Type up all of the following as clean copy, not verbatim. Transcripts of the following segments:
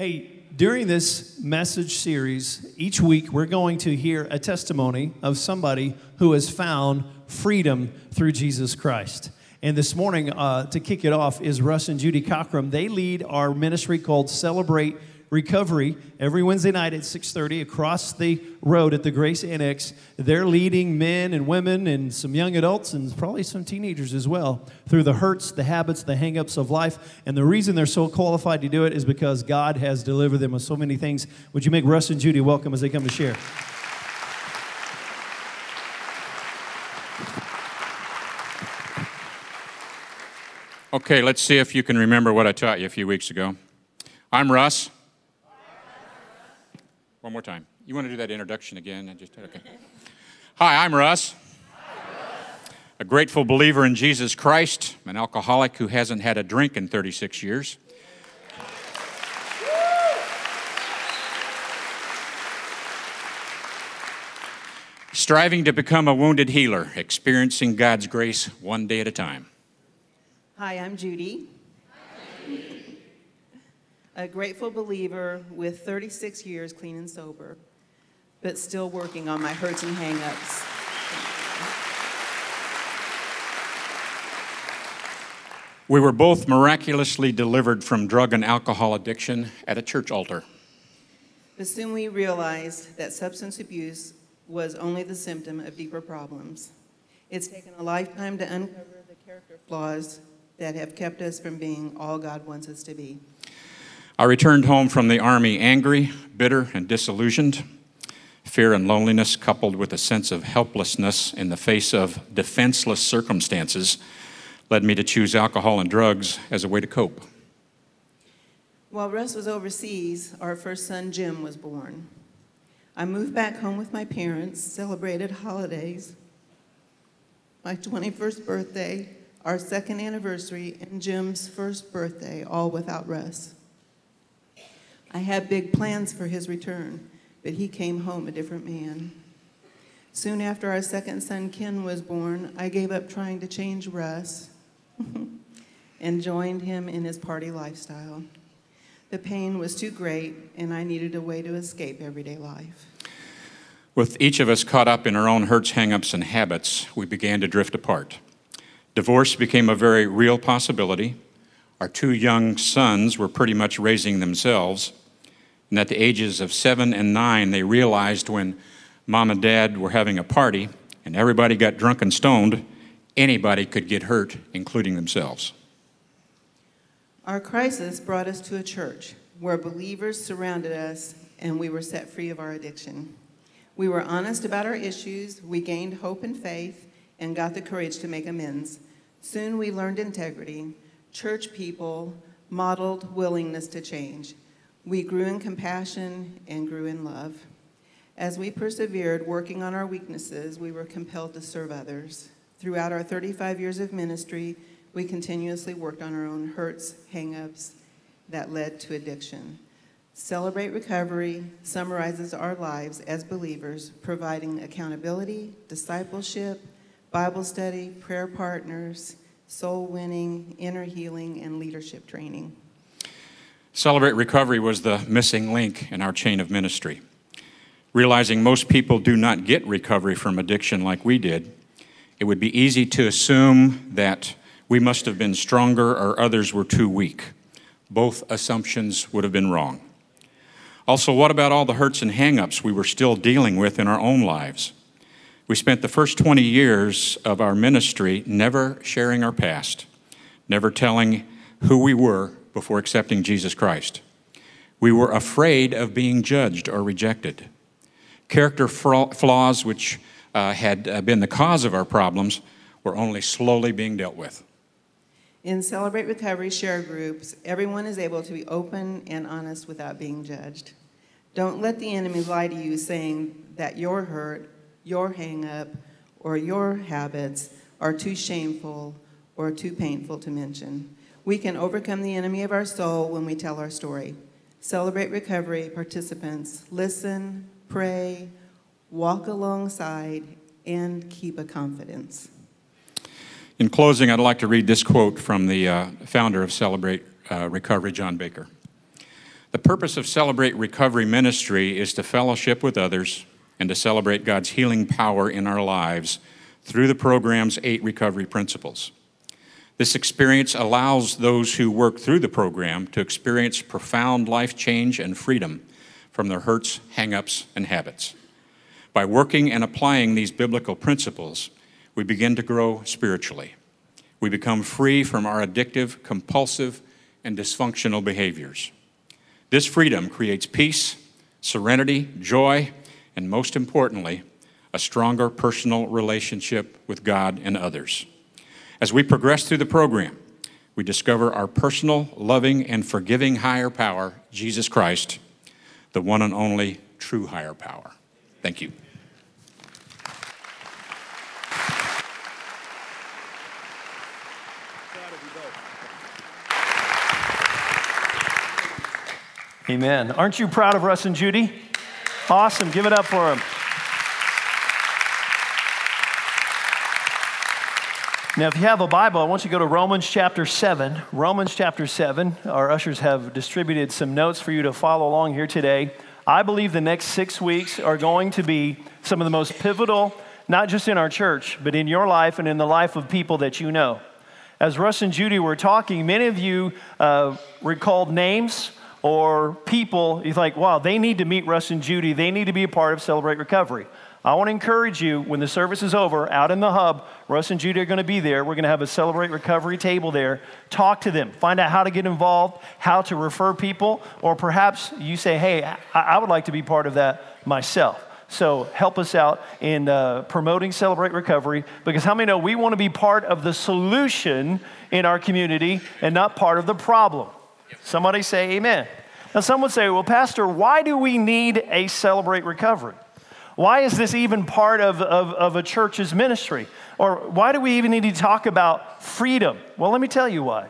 Hey, during this message series, each week we're going to hear a testimony of somebody who has found freedom through Jesus Christ. And this morning, to kick it off, is Russ and Judy Cockrum. They lead our ministry called Celebrate Recovery every Wednesday night at 6:30 across the road at the Grace Annex. They're leading men and women and some young adults and probably some teenagers as well through the hurts, the habits, the hang-ups of life. And the reason they're so qualified to do it is because God has delivered them of so many things. Would you make Russ and Judy welcome as they come to share? Okay, let's see if you can remember what I taught you a few weeks ago. I'm Russ. One more time. You want to do that introduction again? Okay. Hi, I'm Russ. A grateful believer in Jesus Christ, an alcoholic who hasn't had a drink in 36 years. Striving to become a wounded healer, experiencing God's grace one day at a time. Hi, I'm Judy. A grateful believer with 36 years clean and sober, but still working on my hurts and hang-ups. We were both miraculously delivered from drug and alcohol addiction at a church altar. But soon we realized that substance abuse was only the symptom of deeper problems. It's taken a lifetime to uncover the character flaws that have kept us from being all God wants us to be. I returned home from the Army angry, bitter, and disillusioned. Fear and loneliness, coupled with a sense of helplessness in the face of defenseless circumstances, led me to choose alcohol and drugs as a way to cope. While Russ was overseas, our first son, Jim, was born. I moved back home with my parents, celebrated holidays, my 21st birthday, our second anniversary, and Jim's first birthday, all without Russ. I had big plans for his return, but he came home a different man. Soon after our second son, Ken, was born, I gave up trying to change Russ and joined him in his party lifestyle. The pain was too great, and I needed a way to escape everyday life. With each of us caught up in our own hurts, hang-ups, and habits, we began to drift apart. Divorce became a very real possibility. Our two young sons were pretty much raising themselves, and at the ages of 7 and 9, they realized when Mom and Dad were having a party and everybody got drunk and stoned, anybody could get hurt, including themselves. Our crisis brought us to a church where believers surrounded us and we were set free of our addiction. We were honest about our issues, we gained hope and faith, and got the courage to make amends. Soon we learned integrity. Church people modeled willingness to change. We grew in compassion and grew in love. As we persevered working on our weaknesses, we were compelled to serve others. Throughout our 35 years of ministry, we continuously worked on our own hurts, hang-ups that led to addiction. Celebrate Recovery summarizes our lives as believers, providing accountability, discipleship, Bible study, prayer partners, soul winning, inner healing, and leadership training. Celebrate Recovery was the missing link in our chain of ministry. Realizing most people do not get recovery from addiction like we did, it would be easy to assume that we must have been stronger or others were too weak. Both assumptions would have been wrong. Also, what about all the hurts and hang-ups we were still dealing with in our own lives? We spent the first 20 years of our ministry never sharing our past, never telling who we were before accepting Jesus Christ. We were afraid of being judged or rejected. Character flaws which had been the cause of our problems were only slowly being dealt with. In Celebrate Recovery share groups, everyone is able to be open and honest without being judged. Don't let the enemy lie to you saying that your hurt, your hang-up, or your habits are too shameful or too painful to mention. We can overcome the enemy of our soul when we tell our story. Celebrate Recovery participants listen, pray, walk alongside, and keep a confidence. In closing, I'd like to read this quote from the founder of Celebrate Recovery, John Baker. The purpose of Celebrate Recovery Ministry is to fellowship with others and to celebrate God's healing power in our lives through the program's 8 recovery principles. This experience allows those who work through the program to experience profound life change and freedom from their hurts, hang-ups, and habits. By working and applying these biblical principles, we begin to grow spiritually. We become free from our addictive, compulsive, and dysfunctional behaviors. This freedom creates peace, serenity, joy, and most importantly, a stronger personal relationship with God and others. As we progress through the program, we discover our personal, loving, and forgiving higher power, Jesus Christ, the one and only true higher power. Thank you. Amen. Aren't you proud of Russ and Judy? Awesome. Give it up for them. Now, if you have a Bible, I want you to go to Romans chapter 7. Romans chapter 7. Our ushers have distributed some notes for you to follow along here today. I believe the next 6 weeks are going to be some of the most pivotal, not just in our church, but in your life and in the life of people that you know. As Russ and Judy were talking, many of you recalled names or people. You're like, wow, they need to meet Russ and Judy. They need to be a part of Celebrate Recovery. I want to encourage you, when the service is over, out in the hub, Russ and Judy are going to be there. We're going to have a Celebrate Recovery table there. Talk to them. Find out how to get involved, how to refer people, or perhaps you say, hey, I would like to be part of that myself. So help us out in promoting Celebrate Recovery, because how many know we want to be part of the solution in our community and not part of the problem? Somebody say amen. Now, some would say, well, Pastor, why do we need a Celebrate Recovery? Why is this even part of a church's ministry? Or why do we even need to talk about freedom? Well, let me tell you why.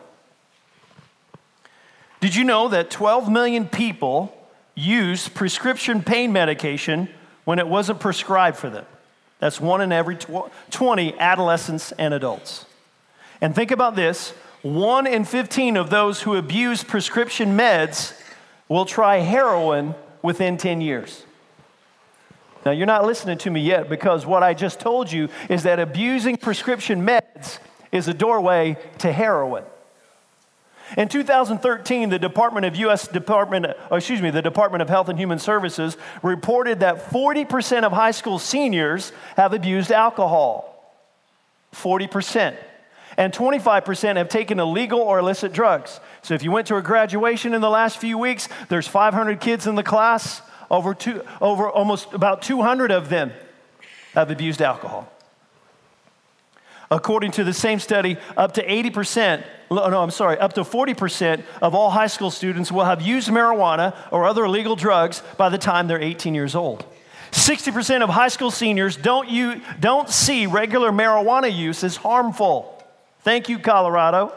Did you know that 12 million people use prescription pain medication when it wasn't prescribed for them? That's 1 in every 20 adolescents and adults. And think about this. 1 in 15 of those who abuse prescription meds will try heroin within 10 years. Now, you're not listening to me yet, because what I just told you is that abusing prescription meds is a doorway to heroin. In 2013, the Department of Health and Human Services reported that 40% of high school seniors have abused alcohol. 40%. And 25% have taken illegal or illicit drugs. So if you went to a graduation in the last few weeks, there's 500 kids in the class. Over almost about 200 of them have abused alcohol. According to the same study, up to 40% of all high school students will have used marijuana or other illegal drugs by the time they're 18 years old. 60% of high school seniors don't see regular marijuana use as harmful. Thank you, Colorado.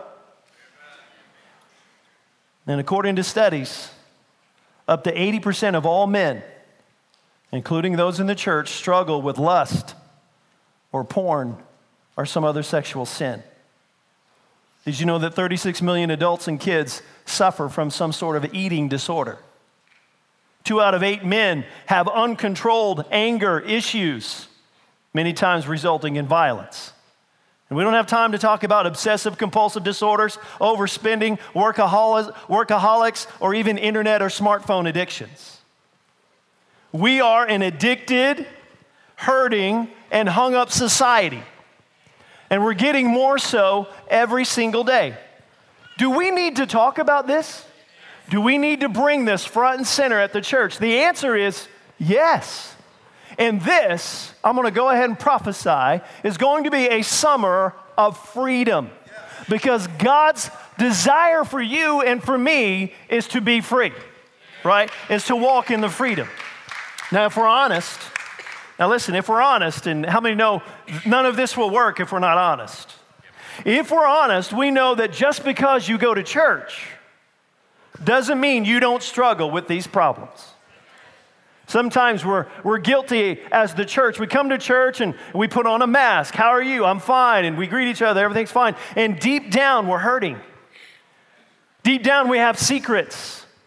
And according to studies, up to 80% of all men, including those in the church, struggle with lust or porn or some other sexual sin. Did you know that 36 million adults and kids suffer from some sort of eating disorder? 2 out of 8 men have uncontrolled anger issues, many times resulting in violence. And we don't have time to talk about obsessive compulsive disorders, overspending, workaholics, or even internet or smartphone addictions. We are an addicted, hurting, and hung up society. And we're getting more so every single day. Do we need to talk about this? Do we need to bring this front and center at the church? The answer is yes. And this, I'm going to go ahead and prophesy, is going to be a summer of freedom. Because God's desire for you and for me is to be free, right? Is to walk in the freedom. Now, if we're honest, if we're honest, and how many know none of this will work if we're not honest? If we're honest, we know that just because you go to church doesn't mean you don't struggle with these problems. Sometimes we're guilty as the church. We come to church and we put on a mask. How are you? I'm fine. And we greet each other. Everything's fine. And deep down, we're hurting. Deep down, we have secrets.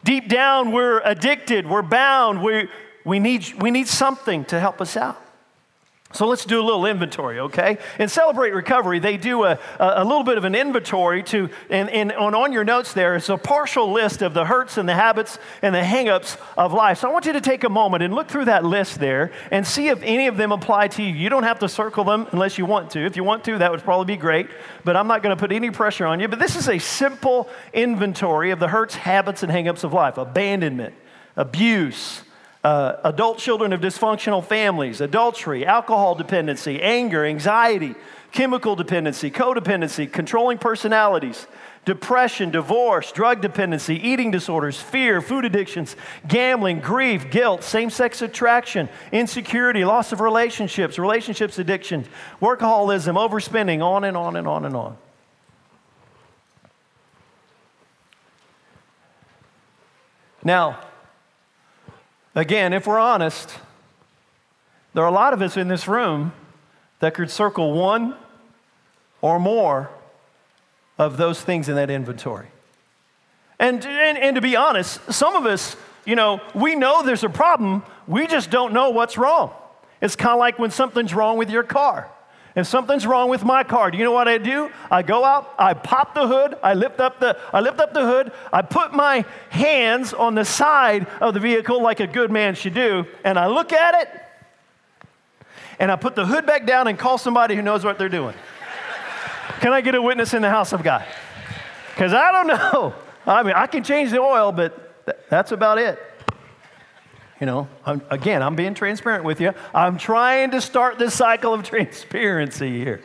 Deep down, we're addicted, we're bound, we need something to help us out. So let's do a little inventory, okay? In Celebrate Recovery, they do a little bit of an inventory on your notes there is a partial list of the hurts and the habits and the hang-ups of life. So I want you to take a moment and look through that list there and see if any of them apply to you. You don't have to circle them unless you want to. If you want to, that would probably be great, but I'm not going to put any pressure on you. But this is a simple inventory of the hurts, habits, and hang-ups of life. Abandonment, abuse, adult children of dysfunctional families, adultery, alcohol dependency, anger, anxiety, chemical dependency, codependency, controlling personalities, depression, divorce, drug dependency, eating disorders, fear, food addictions, gambling, grief, guilt, same-sex attraction, insecurity, loss of relationships addiction, workaholism, overspending, on and on and on and on. Now, again, if we're honest, there are a lot of us in this room that could circle one or more of those things in that inventory. And to be honest, some of us, we know there's a problem, we just don't know what's wrong. It's kind of like when something's wrong with your car. If something's wrong with my car, do you know what I do? I go out, I pop the hood, I lift up the hood, I put my hands on the side of the vehicle like a good man should do, and I look at it, and I put the hood back down and call somebody who knows what they're doing. Can I get a witness in the house of God? Because I don't know. I mean, I can change the oil, but that's about it. I'm being transparent with you. I'm trying to start this cycle of transparency here.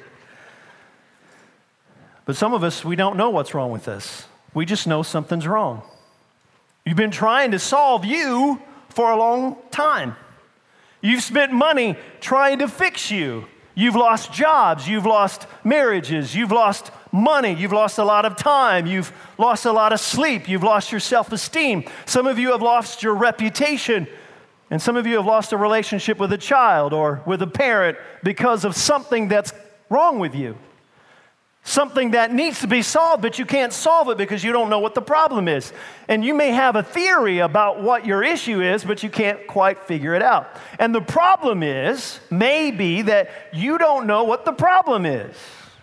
But some of us, we don't know what's wrong with us. We just know something's wrong. You've been trying to solve you for a long time. You've spent money trying to fix you. You've lost jobs, you've lost marriages, you've lost money, you've lost a lot of time, you've lost a lot of sleep, you've lost your self-esteem. Some of you have lost your reputation, and some of you have lost a relationship with a child or with a parent because of something that's wrong with you. Something that needs to be solved, but you can't solve it because you don't know what the problem is. And you may have a theory about what your issue is, but you can't quite figure it out. And the problem is, maybe, that you don't know what the problem is.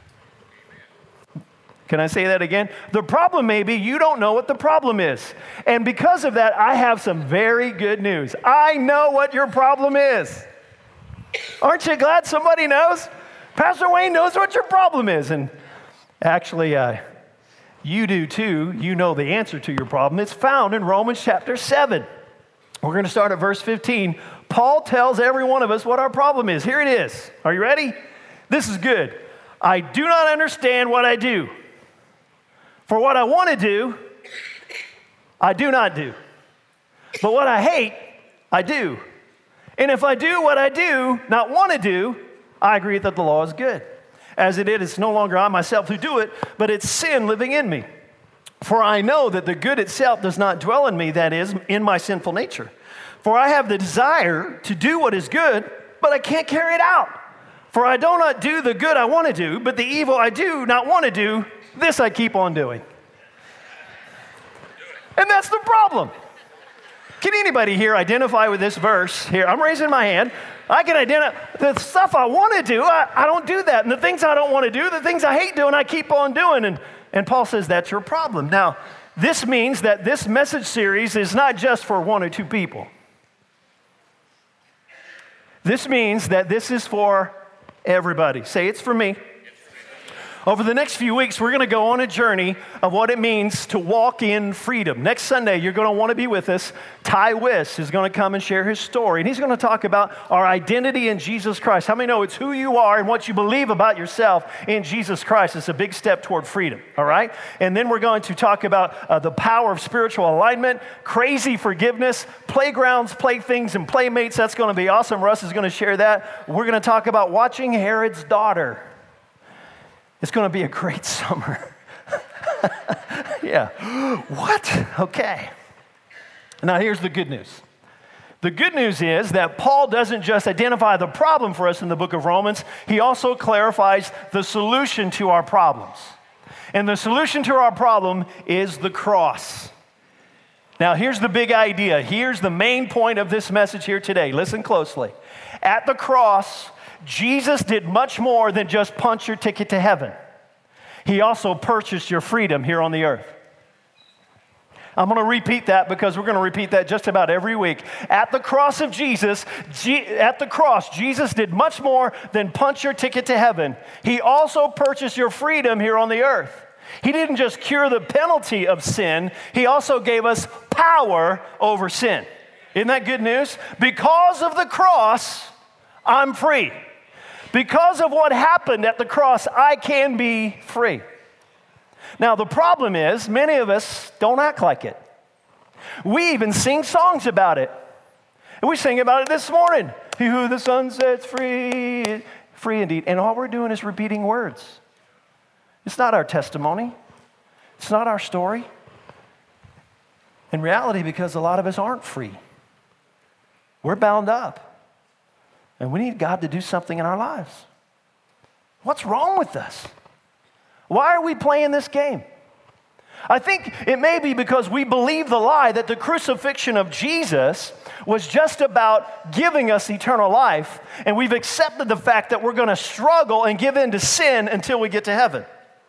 Can I say that again? The problem may be you don't know what the problem is. And because of that, I have some very good news. I know what your problem is. Aren't you glad somebody knows? Pastor Wayne knows what your problem is. And actually, you do too. You know the answer to your problem. It's found in Romans chapter 7. We're going to start at verse 15. Paul tells every one of us what our problem is. Here it is. Are you ready? This is good. I do not understand what I do. For what I want to do, I do not do. But what I hate, I do. And if I do what I do not want to do, I agree that the law is good. As it is, it's no longer I myself who do it, but it's sin living in me. For I know that the good itself does not dwell in me, that is, in my sinful nature. For I have the desire to do what is good, but I can't carry it out. For I do not do the good I want to do, but the evil I do not want to do, this I keep on doing. And that's the problem. Can anybody here identify with this verse here? I'm raising my hand. I can identify the stuff I want to do, I don't do that. And the things I don't want to do, the things I hate doing, I keep on doing. And Paul says that's your problem. Now, this means that this message series is not just for one or two people. This means that this is for everybody. Say, it's for me. Over the next few weeks, we're going to go on a journey of what it means to walk in freedom. Next Sunday, you're going to want to be with us. Ty Wiss is going to come and share his story, and he's going to talk about our identity in Jesus Christ. How many know it's who you are and what you believe about yourself in Jesus Christ? It's a big step toward freedom, all right? And then we're going to talk about the power of spiritual alignment, crazy forgiveness, playgrounds, playthings, and playmates. That's going to be awesome. Russ is going to share that. We're going to talk about watching Herod's daughter. It's going to be a great summer. Yeah. What? Okay. Now, here's the good news. The good news is that Paul doesn't just identify the problem for us in the book of Romans, he also clarifies the solution to our problems. And the solution to our problem is the cross. Now, here's the big idea. Here's the main point of this message here today. Listen closely. At the cross, Jesus did much more than just punch your ticket to heaven. He also purchased your freedom here on the earth. I'm going to repeat that because we're going to repeat that just about every week. At the cross of Jesus, Jesus did much more than punch your ticket to heaven. He also purchased your freedom here on the earth. He didn't just cure the penalty of sin, he also gave us power over sin. Isn't that good news? Because of the cross, I'm free. Because of what happened at the cross, I can be free. Now, the problem is, many of us don't act like it. We even sing songs about it. And we sang about it this morning. He who the Son sets free, free indeed. And all we're doing is repeating words. It's not our testimony. It's not our story. In reality, because a lot of us aren't free. We're bound up. And we need God to do something in our lives. What's wrong with us? Why are we playing this game? I think it may be because we believe the lie that the crucifixion of Jesus was just about giving us eternal life, and we've accepted the fact that we're going to struggle and give in to sin until we get to heaven.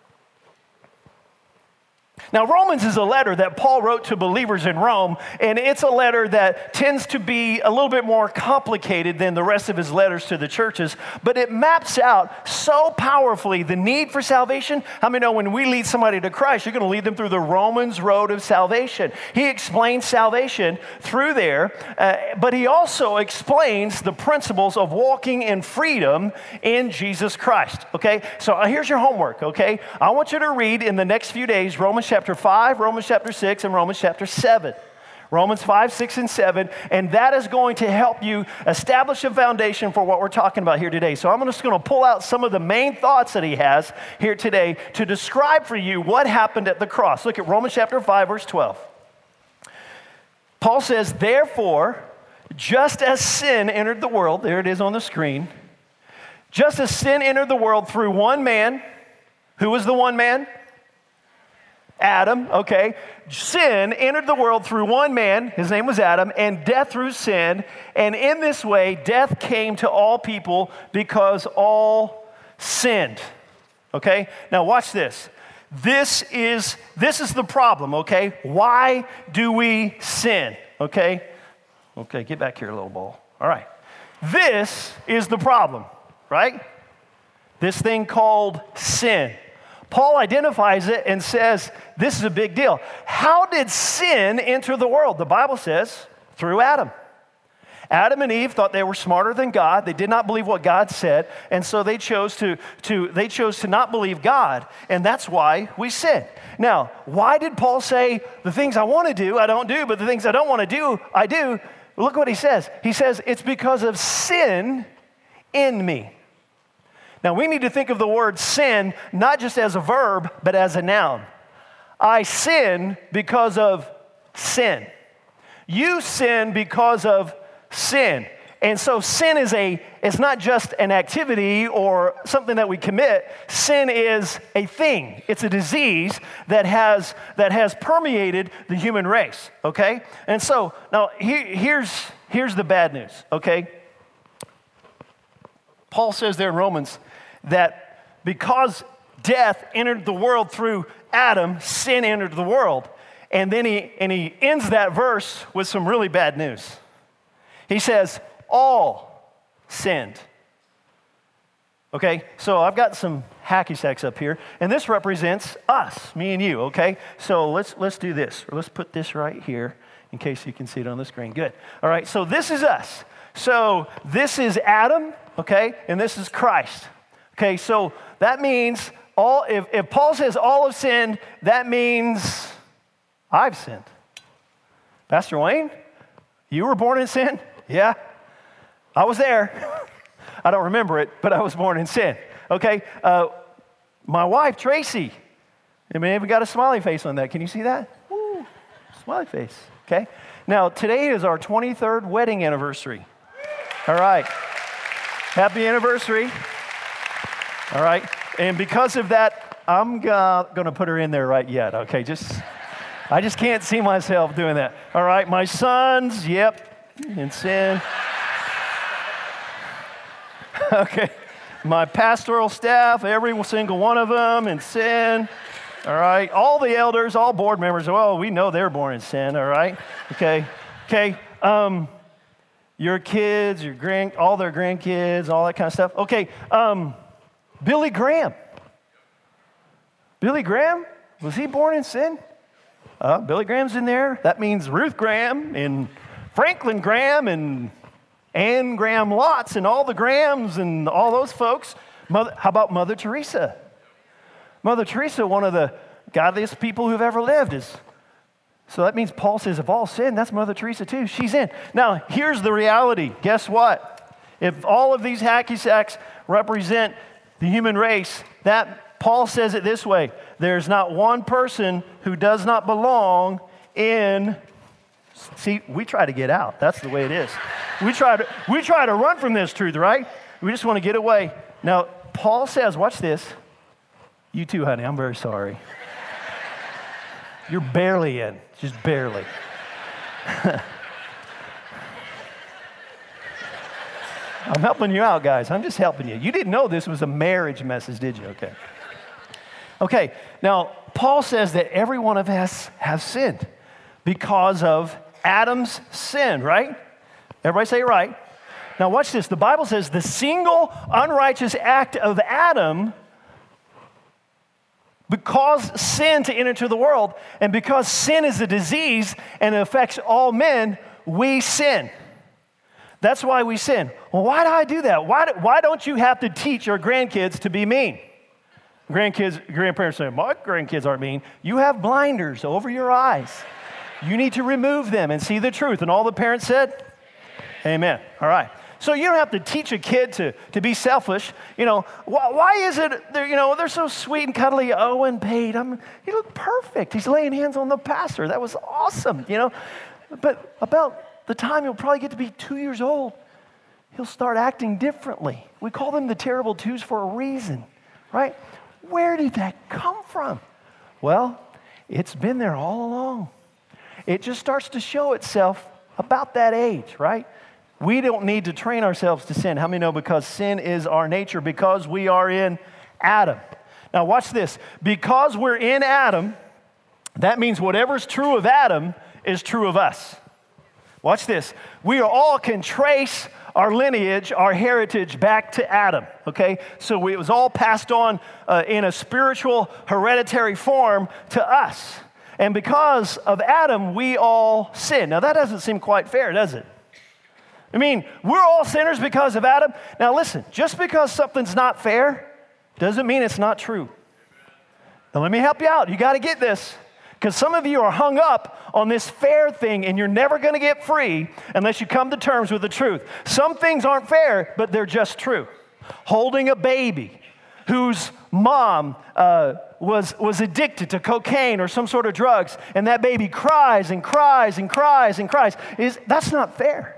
Now, Romans is a letter that Paul wrote to believers in Rome, and it's a letter that tends to be a little bit more complicated than the rest of his letters to the churches, but it maps out so powerfully the need for salvation. How many know when we lead somebody to Christ, you're going to lead them through the Romans road of salvation? He explains salvation through there, but he also explains the principles of walking in freedom in Jesus Christ, okay? So here's your homework, okay? I want you to read in the next few days Romans chapter 5, Romans chapter 6, and Romans chapter 7. Romans 5, 6, and 7, and that is going to help you establish a foundation for what we're talking about here today. So I'm just going to pull out some of the main thoughts that he has here today to describe for you what happened at the cross. Look at Romans chapter 5, verse 12. Paul says, therefore, just as sin entered the world, there it is on the screen, just as sin entered the world through one man, who was the one man? Adam, okay. Sin entered the world through one man, his name was Adam, and death through sin. And in this way, death came to all people because all sinned. Okay? Now watch this. This is the problem, okay? Why do we sin? Okay? Okay, get back here, little ball. All right. This is the problem, right? This thing called sin. Paul identifies it and says, this is a big deal. How did sin enter the world? The Bible says, through Adam. Adam and Eve thought they were smarter than God. They did not believe what God said, and so they chose to not believe God, and that's why we sin. Now, why did Paul say, the things I want to do, I don't do, but the things I don't want to do, I do? Look what he says. He says, it's because of sin in me. Now, we need to think of the word sin not just as a verb, but as a noun. I sin because of sin. You sin because of sin. And so sin it's not just an activity or something that we commit. Sin is a thing. It's a disease that has permeated the human race, okay? And so, now here's the bad news, okay? Paul says there in Romans that because death entered the world through Adam, sin entered the world. And then he ends that verse with some really bad news. He says, all sinned. Okay, so I've got some hacky sacks up here, and this represents us, me and you, okay? So let's do this, or let's put this right here in case you can see it on the screen. Good. All right, so this is us. So this is Adam, okay, and this is Christ. Okay, so that means if Paul says all have sinned, that means I've sinned. Pastor Wayne, you were born in sin? Yeah, I was there. I don't remember it, but I was born in sin. Okay, my wife, Tracy, I mean, we got a smiley face on that. Can you see that? Ooh, smiley face, okay? Now, today is our 23rd wedding anniversary. All right, happy anniversary. All right, and because of that, I'm going to put her in there right yet, okay? Just I just can't see myself doing that. All right, my sons, yep, in sin. Okay, my pastoral staff, every single one of them in sin. All right, all the elders, all board members, well, we know they're born in sin, all right? Okay, your kids, all their grandkids, all that kind of stuff. Okay, Billy Graham. Billy Graham, was he born in sin? Billy Graham's in there. That means Ruth Graham and Franklin Graham and Anne Graham Lotz and all the Grahams and all those folks. How about Mother Teresa? Mother Teresa, one of the godliest people who've ever lived, so that means Paul says, if all sin, that's Mother Teresa too. She's in. Now, here's the reality. Guess what? If all of these hacky sacks represent the human race, that Paul says it this way: there's not one person who does not belong in. See, we try to get out. That's the way it is. We try to run from this truth, right? We just want to get away. Now, Paul says, watch this. You too, honey. I'm very sorry. You're barely in, just barely. I'm helping you out, guys. I'm just helping you. You didn't know this was a marriage message, did you? Okay, now, Paul says that every one of us has sinned because of Adam's sin, right? Everybody say right. Now, watch this. The Bible says the single unrighteous act of Adam, because sin to enter into the world, and because sin is a disease and it affects all men, we sin. That's why we sin. Well, why do I do that? Why don't you have to teach your grandkids to be mean? Grandparents say, my grandkids aren't mean. You have blinders over your eyes. You need to remove them and see the truth. And all the parents said, amen. All right. So you don't have to teach a kid to be selfish. You know, why is it, they're so sweet and cuddly. Owen Pate, he looked perfect. He's laying hands on the pastor. That was awesome, But about the time he'll probably get to be 2 years old, he'll start acting differently. We call them the terrible twos for a reason, right? Where did that come from? Well, it's been there all along. It just starts to show itself about that age, right? We don't need to train ourselves to sin. How many know? Because sin is our nature, because we are in Adam. Now watch this. Because we're in Adam, that means whatever's true of Adam is true of us. Watch this. We all can trace our lineage, our heritage back to Adam, okay? So it was all passed on in a spiritual hereditary form to us. And because of Adam, we all sin. Now that doesn't seem quite fair, does it? I mean, we're all sinners because of Adam. Now listen, just because something's not fair doesn't mean it's not true. Now let me help you out. You got to get this, because some of you are hung up on this fair thing and you're never going to get free unless you come to terms with the truth. Some things aren't fair, but they're just true. Holding a baby whose mom was addicted to cocaine or some sort of drugs, and that baby cries and cries and cries and cries, that's not fair.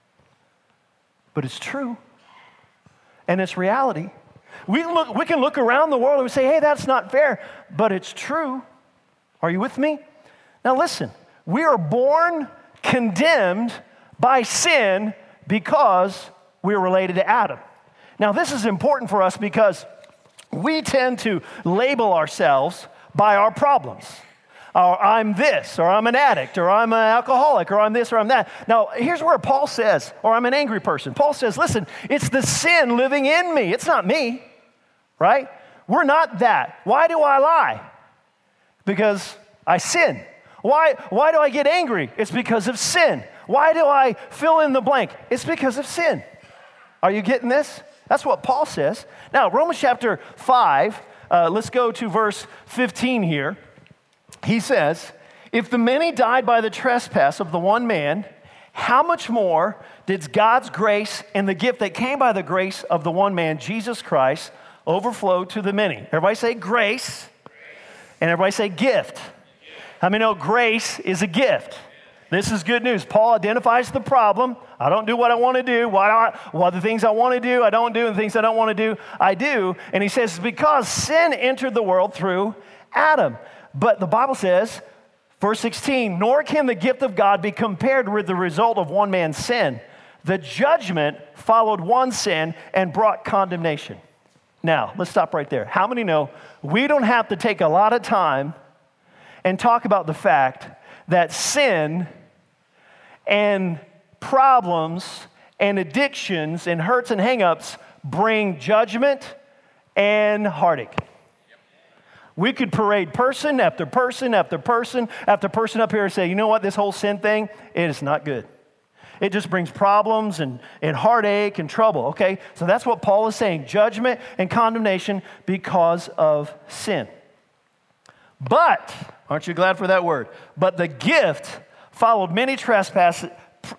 But it's true, and it's reality. We can look around the world and we say, hey, that's not fair, but it's true. Are you with me? Now listen, we are born condemned by sin because we're related to Adam. Now this is important for us because we tend to label ourselves by our problems. Or I'm this, or I'm an addict, or I'm an alcoholic, or I'm this, or I'm that. Now, here's where Paul says, or I'm an angry person. Paul says, listen, it's the sin living in me. It's not me, right? We're not that. Why do I lie? Because I sin. Why do I get angry? It's because of sin. Why do I fill in the blank? It's because of sin. Are you getting this? That's what Paul says. Now, Romans chapter 5, let's go to verse 15 here. He says, if the many died by the trespass of the one man, how much more did God's grace and the gift that came by the grace of the one man, Jesus Christ, overflow to the many? Everybody say grace, and everybody say gift. How many know grace is a gift? This is good news. Paul identifies the problem. I don't do what I want to do. Why the things I want to do, I don't do, and the things I don't want to do, I do. And he says, because sin entered the world through Adam. But the Bible says, Verse 16, nor can the gift of God be compared with the result of one man's sin. The judgment followed one sin and brought condemnation. Now, let's stop right there. How many know we don't have to take a lot of time and talk about the fact that sin and problems and addictions and hurts and hang-ups bring judgment and heartache. We could parade person after person after person after person up here and say, you know what, this whole sin thing, it is not good. It just brings problems and heartache and trouble, okay? So that's what Paul is saying, judgment and condemnation because of sin. But, aren't you glad for that word? But the gift followed many trespasses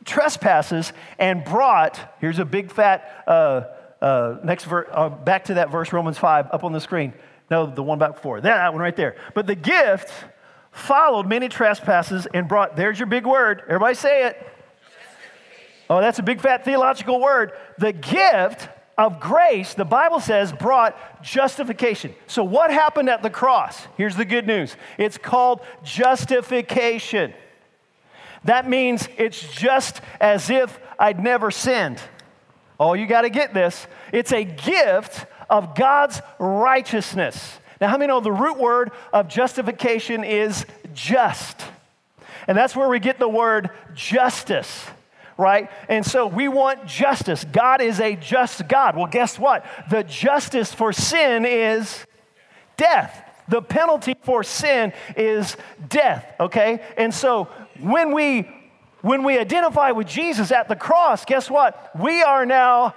and brought, here's a big fat, next verse, back to that verse, Romans 5, up on the screen. No, the one back before. That one right there. But the gift followed many trespasses and brought, there's your big word. Everybody say it. Oh, that's a big fat theological word. The gift of grace, the Bible says, brought justification. So what happened at the cross? Here's the good news. It's called justification. That means it's just as if I'd never sinned. Oh, you got to get this. It's a gift of God's righteousness. Now, how many know the root word of justification is just? And that's where we get the word justice, right? And so we want justice. God is a just God. Well, guess what? The justice for sin is death. The penalty for sin is death, okay? And so when we identify with Jesus at the cross, guess what? We are now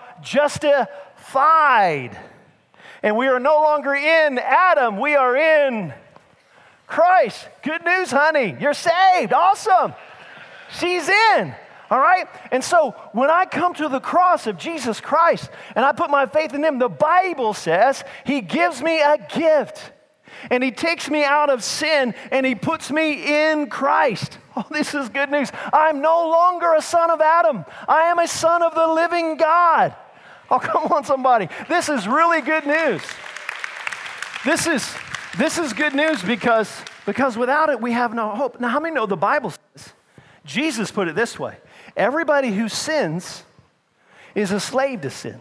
justified. And we are no longer in Adam. We are in Christ. Good news, honey. You're saved. Awesome. She's in. All right? And so when I come to the cross of Jesus Christ and I put my faith in him, the Bible says he gives me a gift. And he takes me out of sin and he puts me in Christ. Oh, this is good news. I'm no longer a son of Adam. I am a son of the living God. Oh, come on, somebody. This is really good news. This is good news because without it, we have no hope. Now, how many know the Bible says, Jesus put it this way, everybody who sins is a slave to sin.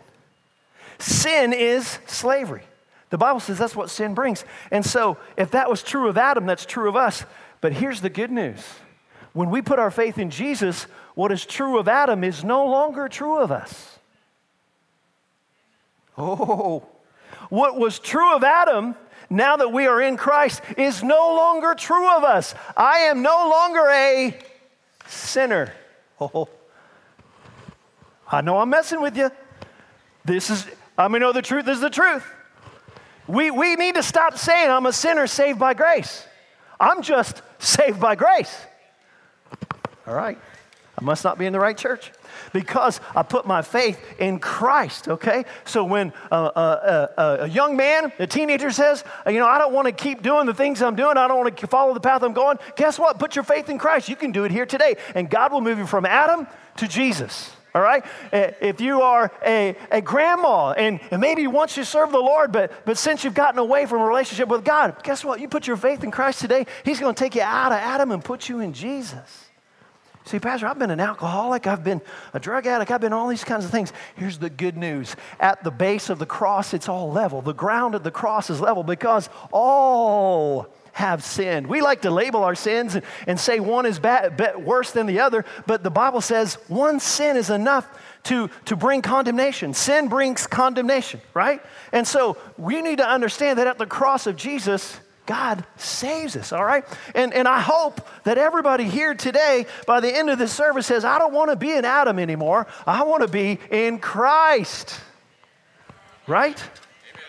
Sin is slavery. The Bible says that's what sin brings. And so if that was true of Adam, that's true of us. But here's the good news. When we put our faith in Jesus, what is true of Adam is no longer true of us. Oh, what was true of Adam, now that we are in Christ, is no longer true of us. I am no longer a sinner. Oh, I know I'm messing with you. I know the truth is the truth. We need to stop saying I'm a sinner saved by grace. I'm just saved by grace. All right. I must not be in the right church because I put my faith in Christ, okay? So when a young man, a teenager says, I don't want to keep doing the things I'm doing. I don't want to follow the path I'm going. Guess what? Put your faith in Christ. You can do it here today. And God will move you from Adam to Jesus. All right? If you are a grandma and maybe you want to serve the Lord, but since you've gotten away from a relationship with God, guess what? You put your faith in Christ today, he's going to take you out of Adam and put you in Jesus. See, Pastor, I've been an alcoholic, I've been a drug addict, I've been all these kinds of things. Here's the good news. At the base of the cross, it's all level. The ground at the cross is level because all have sinned. We like to label our sins and say one is worse than the other, but the Bible says one sin is enough to bring condemnation. Sin brings condemnation, right? And so we need to understand that at the cross of Jesus, God saves us, all right? And I hope that everybody here today, by the end of this service, says, I don't want to be in Adam anymore. I want to be in Christ, right? Amen.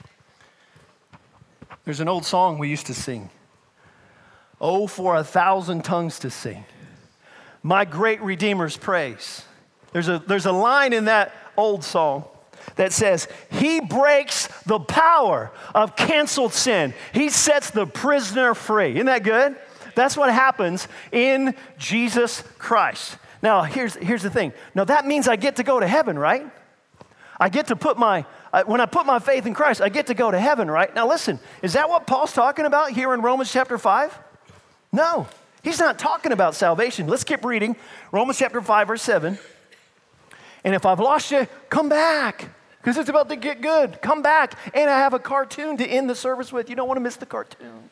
There's an old song we used to sing. Oh, for 1,000 tongues to sing my great Redeemer's praise. There's a line in that old song that says, he breaks the power of canceled sin. He sets the prisoner free. Isn't that good? That's what happens in Jesus Christ. Now, here's the thing. Now, that means I get to go to heaven, right? I get to when I put my faith in Christ, I get to go to heaven, right? Now, listen, is that what Paul's talking about here in Romans chapter 5? No. He's not talking about salvation. Let's keep reading. Romans chapter 5, verse 7. And if I've lost you, come back, because it's about to get good. Come back. And I have a cartoon to end the service with. You don't want to miss the cartoon.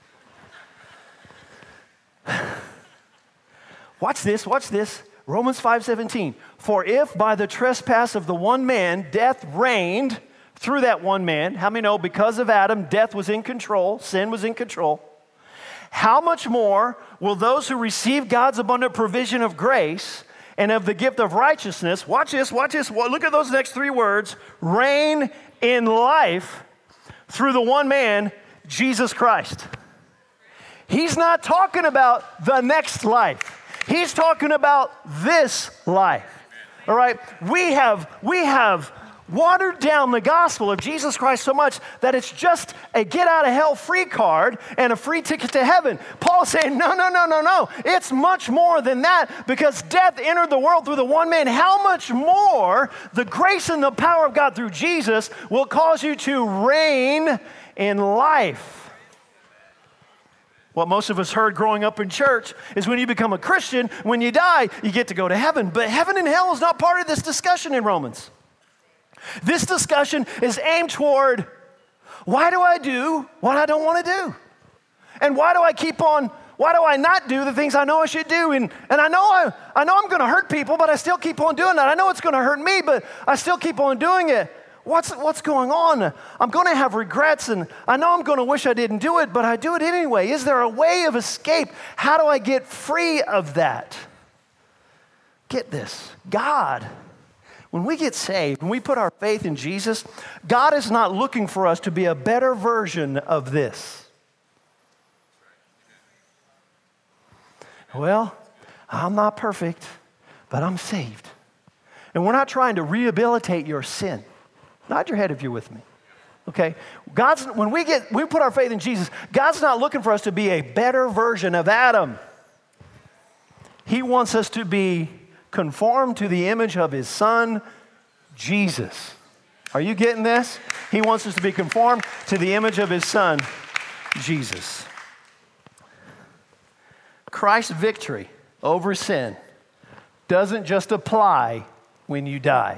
Watch this, watch this. Romans 5:17. For if by the trespass of the one man death reigned through that one man, how many know because of Adam, death was in control, sin was in control, how much more will those who receive God's abundant provision of grace and of the gift of righteousness, watch this, look at those next three words, reign in life through the one man, Jesus Christ. He's not talking about the next life. He's talking about this life. All right? We have watered down the gospel of Jesus Christ so much that it's just a get out of hell free card and a free ticket to heaven. Paul's saying, no. It's much more than that, because death entered the world through the one man. How much more the grace and the power of God through Jesus will cause you to reign in life. What most of us heard growing up in church is when you become a Christian, when you die, you get to go to heaven. But heaven and hell is not part of this discussion in Romans. This discussion is aimed toward, why do I do what I don't want to do? And why do I not do the things I know I should do? And I know I'm going to hurt people, but I still keep on doing that. I know it's going to hurt me, but I still keep on doing it. What's going on? I'm going to have regrets, and I know I'm going to wish I didn't do it, but I do it anyway. Is there a way of escape? How do I get free of that? Get this. God, when we get saved, when we put our faith in Jesus, God is not looking for us to be a better version of this. Well, I'm not perfect, but I'm saved. And we're not trying to rehabilitate your sin. Nod your head if you're with me. Okay? When we put our faith in Jesus, God's not looking for us to be a better version of Adam. He wants us to be conformed to the image of his son, Jesus. Are you getting this? He wants us to be conformed to the image of his son, Jesus. Christ's victory over sin doesn't just apply when you die.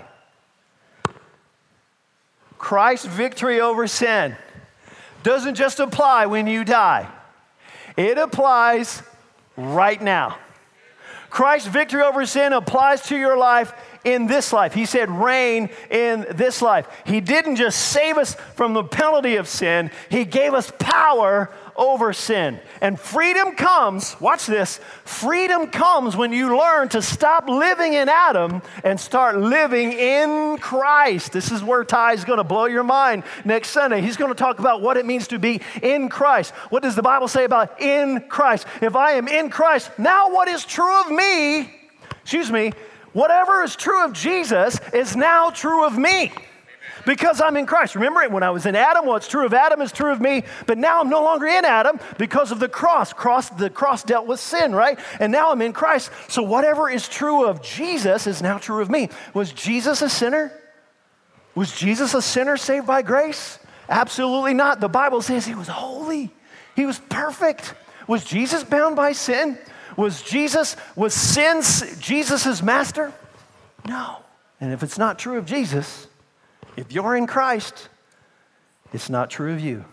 Christ's victory over sin doesn't just apply when you die. It applies right now. Christ's victory over sin applies to your life in this life. He said, reign in this life. He didn't just save us from the penalty of sin. He gave us power over sin. And freedom comes, watch this, freedom comes when you learn to stop living in Adam and start living in Christ. This is where Ty is going to blow your mind next Sunday. He's going to talk about what it means to be in Christ. What does the Bible say about in Christ? If I am in Christ, now what is true of me, whatever is true of Jesus is now true of me. Because I'm in Christ. Remember, when I was in Adam, what's true of Adam is true of me, but now I'm no longer in Adam because of the cross. The cross dealt with sin, right? And now I'm in Christ. So whatever is true of Jesus is now true of me. Was Jesus a sinner? Was Jesus a sinner saved by grace? Absolutely not. The Bible says he was holy. He was perfect. Was Jesus bound by sin? Was sin Jesus' master? No. And if it's not true of Jesus, if you're in Christ, it's not true of you.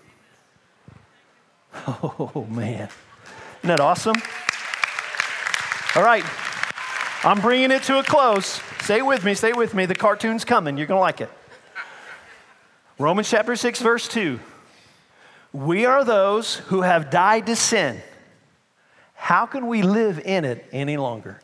Oh, man. Isn't that awesome? All right. I'm bringing it to a close. Stay with me. The cartoon's coming. You're going to like it. Romans chapter 6, verse 2. We are those who have died to sin. How can we live in it any longer?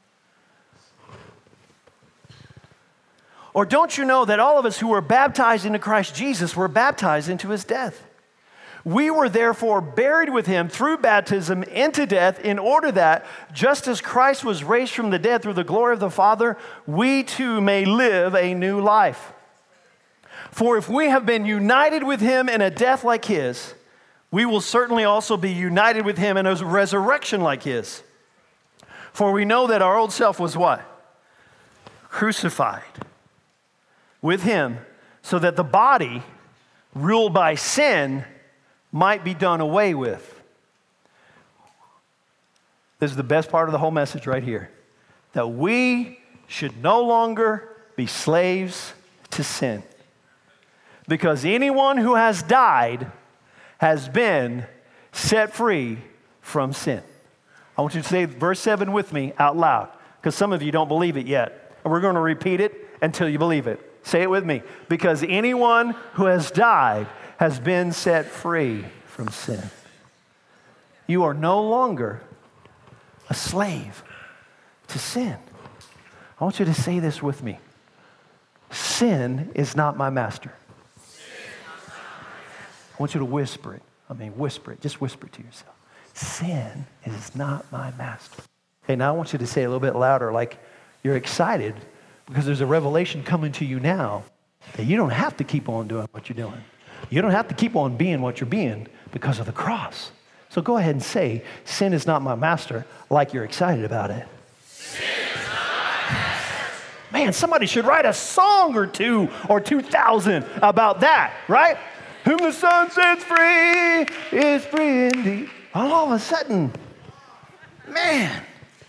Or don't you know that all of us who were baptized into Christ Jesus were baptized into his death? We were therefore buried with him through baptism into death, in order that, just as Christ was raised from the dead through the glory of the Father, we too may live a new life. For if we have been united with him in a death like his, we will certainly also be united with him in a resurrection like his. For we know that our old self was what? Crucified with him, so that the body, ruled by sin, might be done away with. This is the best part of the whole message right here. That we should no longer be slaves to sin. Because anyone who has died has been set free from sin. I want you to say verse 7 with me out loud, because some of you don't believe it yet. And we're going to repeat it until you believe it. Say it with me. Because anyone who has died has been set free from sin. You are no longer a slave to sin. I want you to say this with me. Sin is not my master. I want you to whisper it. Whisper it. Just whisper it to yourself. Sin is not my master. Okay, now I want you to say it a little bit louder, like you're excited because there's a revelation coming to you now that you don't have to keep on doing what you're doing. You don't have to keep on being what you're being because of the cross. So go ahead and say, sin is not my master, like you're excited about it. Man, somebody should write a song or two or 2,000 about that, right? Whom the Son sets free is free indeed. All of a sudden, man,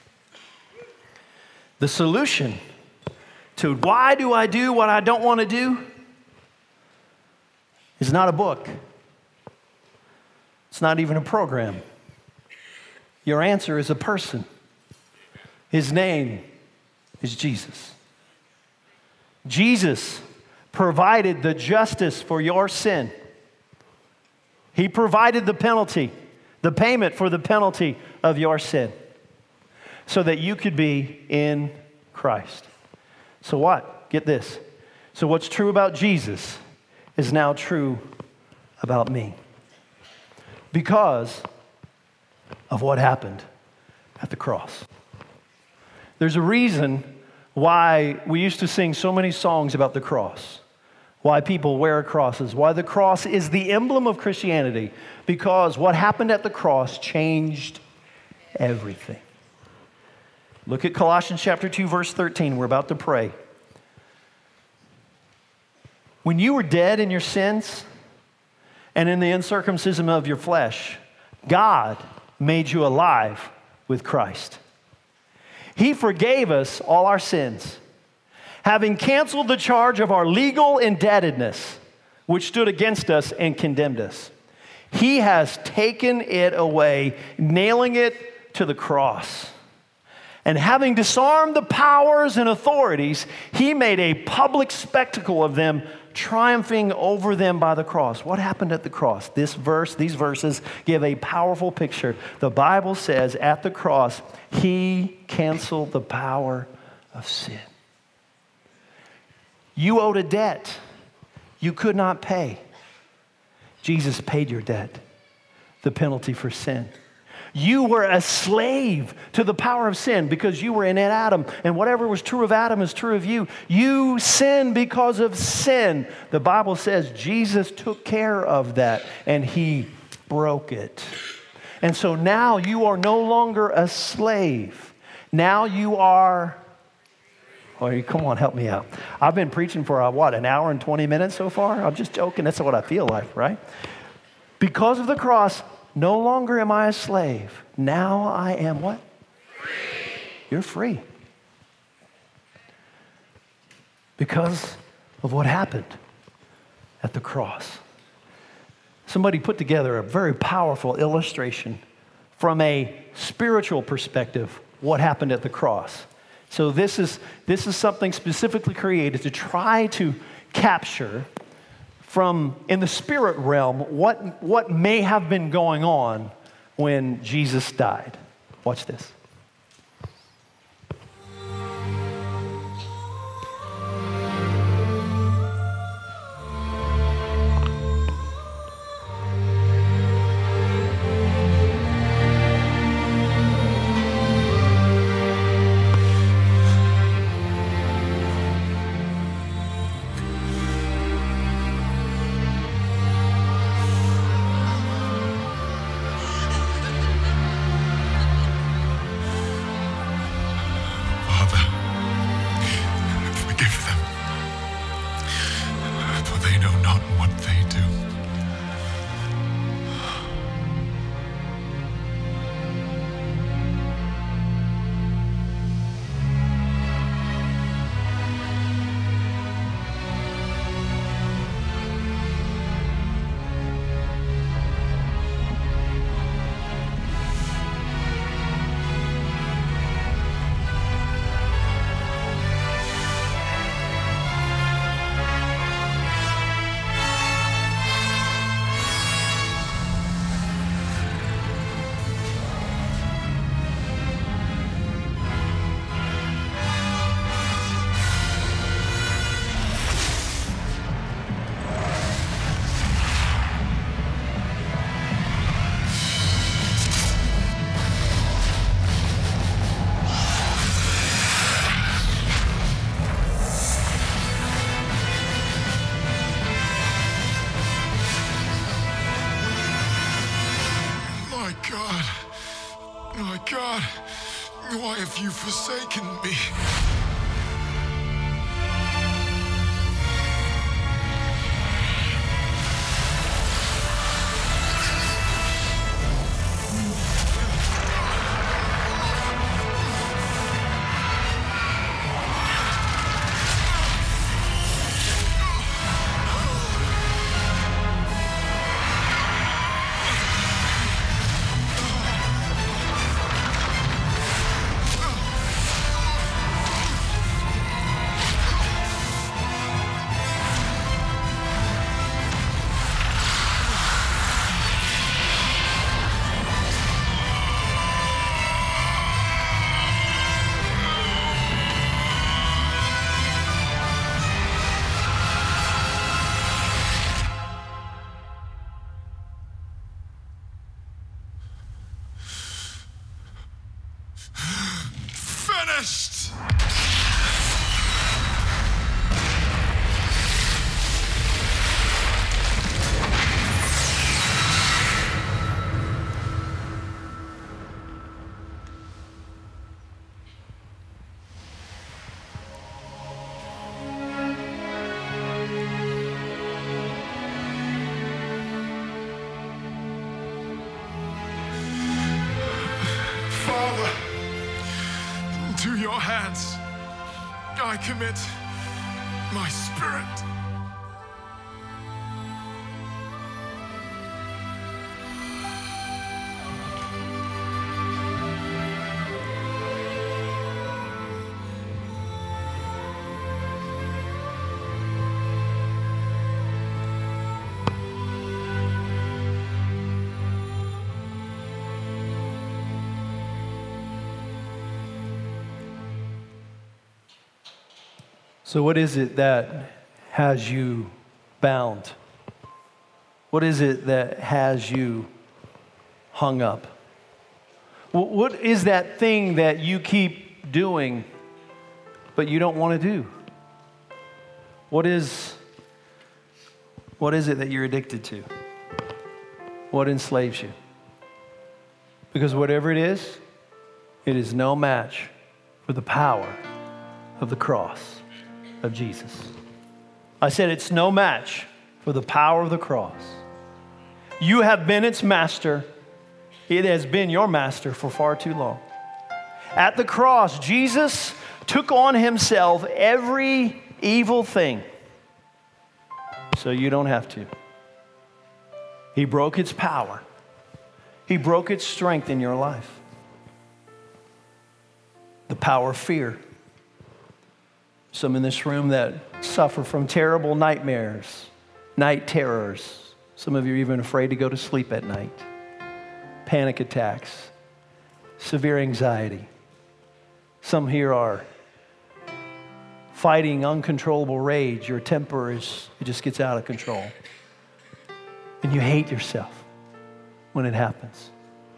the solution to why do I do what I don't want to do is not a book. It's not even a program. Your answer is a person. His name is Jesus. Jesus provided the justice for your sin. He provided the penalty, the payment for the penalty of your sin, so that you could be in Christ. So what? Get this. So what's true about Jesus is now true about me, because of what happened at the cross. There's a reason why we used to sing so many songs about the cross, why people wear crosses, why the cross is the emblem of Christianity, because what happened at the cross changed everything. Look at Colossians chapter 2, verse 13. We're about to pray. When you were dead in your sins and in the uncircumcision of your flesh, God made you alive with Christ. He forgave us all our sins, having canceled the charge of our legal indebtedness, which stood against us and condemned us. He has taken it away, nailing it to the cross. And having disarmed the powers and authorities, he made a public spectacle of them, triumphing over them by the cross. What happened at the cross? These verses give a powerful picture. The Bible says at the cross, he canceled the power of sin. You owed a debt you could not pay. Jesus paid your debt, the penalty for sin. You were a slave to the power of sin because you were in Adam, and whatever was true of Adam is true of you. You sinned because of sin. The Bible says Jesus took care of that, and he broke it. And so now you are no longer a slave. Now you are... Oh, come on, help me out. I've been preaching for, an hour and 20 minutes so far? I'm just joking. That's what I feel like, right? Because of the cross, no longer am I a slave. Now I am what? Free. You're free. Because of what happened at the cross. Somebody put together a very powerful illustration from a spiritual perspective, what happened at the cross. So this is something specifically created to try to capture from, in the spirit realm, what may have been going on when Jesus died. Watch this. God, why have you forsaken me? Finished! Father, to your hands I commit my spirit. So, what is it that has you bound? What is it that has you hung up? What is that thing that you keep doing but you don't want to do? What is it that you're addicted to? What enslaves you? Because whatever it is no match for the power of the cross of Jesus. I said it's no match for the power of the cross. You have been its master. It has been your master for far too long. At the cross, Jesus took on himself every evil thing so you don't have to. He broke its power. He broke its strength in your life. The power of fear. Some in this room that suffer from terrible nightmares, night terrors. Some of you are even afraid to go to sleep at night. Panic attacks, severe anxiety. Some here are fighting uncontrollable rage. Your temper it just gets out of control. And you hate yourself when it happens.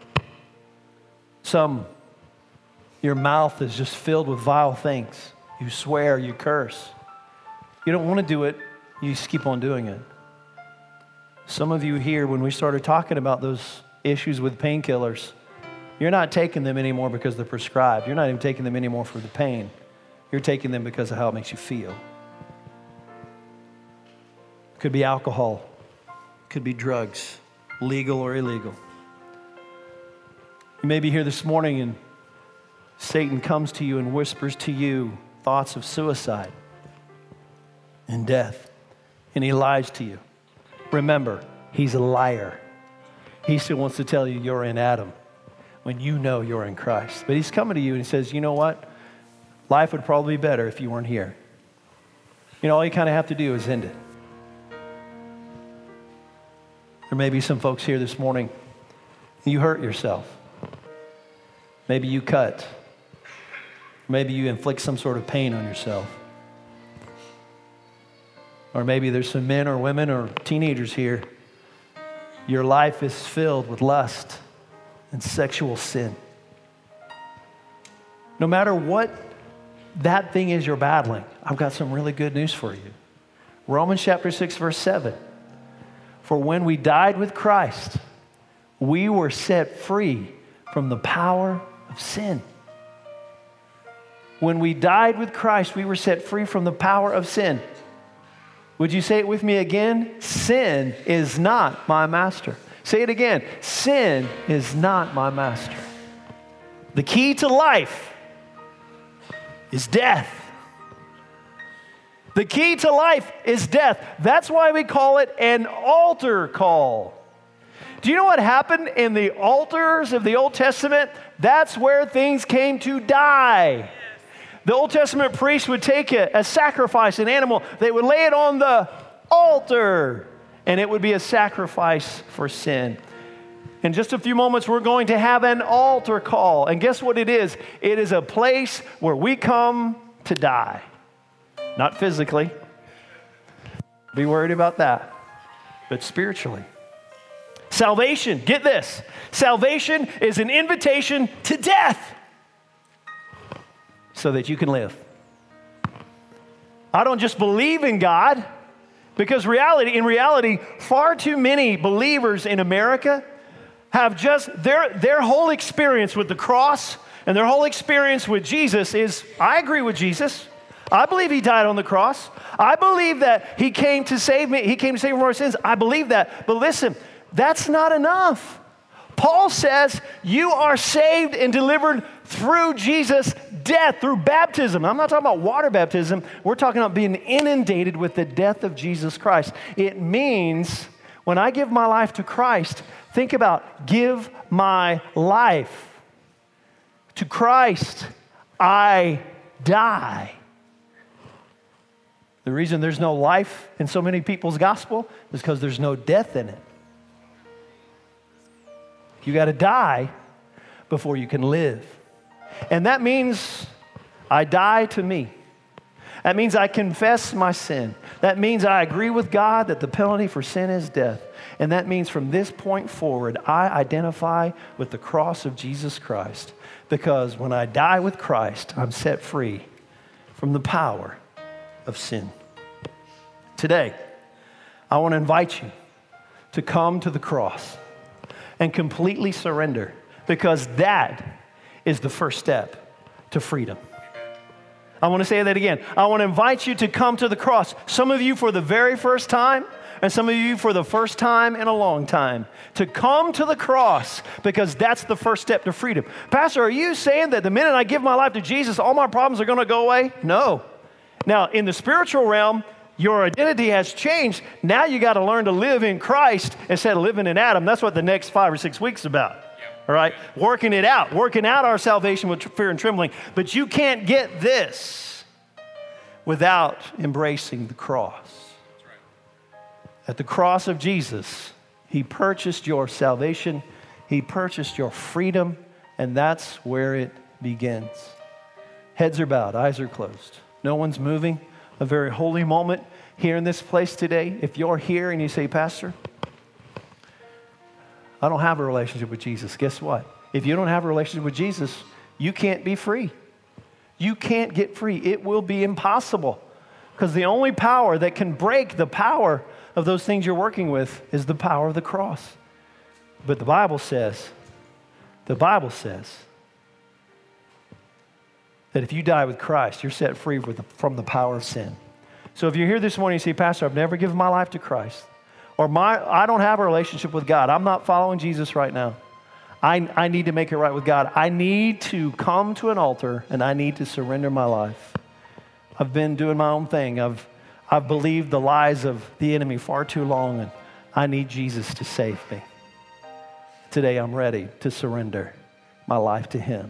Some, your mouth is just filled with vile things. You swear, you curse. You don't want to do it, you just keep on doing it. Some of you here, when we started talking about those issues with painkillers, you're not taking them anymore because they're prescribed. You're not even taking them anymore for the pain. You're taking them because of how it makes you feel. It could be alcohol. It could be drugs, legal or illegal. You may be here this morning and Satan comes to you and whispers to you thoughts of suicide and death, and he lies to you. Remember, he's a liar. He still wants to tell you you're in Adam when you know you're in Christ. But he's coming to you and he says, you know what? Life would probably be better if you weren't here. You know, all you kind of have to do is end it. There may be some folks here this morning, you hurt yourself. Maybe you cut. Maybe you inflict some sort of pain on yourself. Or maybe there's some men or women or teenagers here. Your life is filled with lust and sexual sin. No matter what that thing is you're battling, I've got some really good news for you. Romans chapter 6, verse 7. For when we died with Christ, we were set free from the power of sin. When we died with Christ, we were set free from the power of sin. Would you say it with me again? Sin is not my master. Say it again. Sin is not my master. The key to life is death. The key to life is death. That's why we call it an altar call. Do you know what happened in the altars of the Old Testament? That's where things came to die. The Old Testament priest would take a sacrifice, an animal. They would lay it on the altar, and it would be a sacrifice for sin. In just a few moments, we're going to have an altar call. And guess what it is? It is a place where we come to die. Not physically. Be worried about that. But spiritually. Salvation, get this. Salvation is an invitation to death so that you can live. I don't just believe in God, because in reality, far too many believers in America have just, their whole experience with the cross and their whole experience with Jesus is, I agree with Jesus. I believe he died on the cross. I believe that he came to save me. He came to save me from our sins. I believe that. But listen, that's not enough. Paul says you are saved and delivered through Jesus' death, through baptism. I'm not talking about water baptism. We're talking about being inundated with the death of Jesus Christ. It means when I give my life to Christ, think about give my life to Christ. I die. The reason there's no life in so many people's gospel is because there's no death in it. You got to die before you can live. And that means I die to me. That means I confess my sin. That means I agree with God that the penalty for sin is death. And that means from this point forward, I identify with the cross of Jesus Christ. Because when I die with Christ, I'm set free from the power of sin. Today, I want to invite you to come to the cross and completely surrender, because that is the first step to freedom. I want to say that again. I want to invite you to come to the cross. Some of you for the very first time, and some of you for the first time in a long time, to come to the cross, because that's the first step to freedom. Pastor, are you saying that the minute I give my life to Jesus, all my problems are going to go away? No. Now, in the spiritual realm, your identity has changed. Now you got to learn to live in Christ instead of living in Adam. That's what the next 5 or 6 weeks is about. All right? Working out our salvation with fear and trembling. But you can't get this without embracing the cross. At the cross of Jesus, he purchased your salvation. He purchased your freedom. And that's where it begins. Heads are bowed, eyes are closed. No one's moving. A very holy moment here in this place today. If you're here and you say, Pastor, I don't have a relationship with Jesus. Guess what? If you don't have a relationship with Jesus, you can't be free. You can't get free. It will be impossible, because the only power that can break the power of those things you're working with is the power of the cross. But the Bible says that if you die with Christ, you're set free from the power of sin. So if you're here this morning and you say, Pastor, I've never given my life to Christ, or I don't have a relationship with God, I'm not following Jesus right now, I need to make it right with God. I need to come to an altar and I need to surrender my life. I've been doing my own thing. I've believed the lies of the enemy far too long, and I need Jesus to save me. Today I'm ready to surrender my life to him.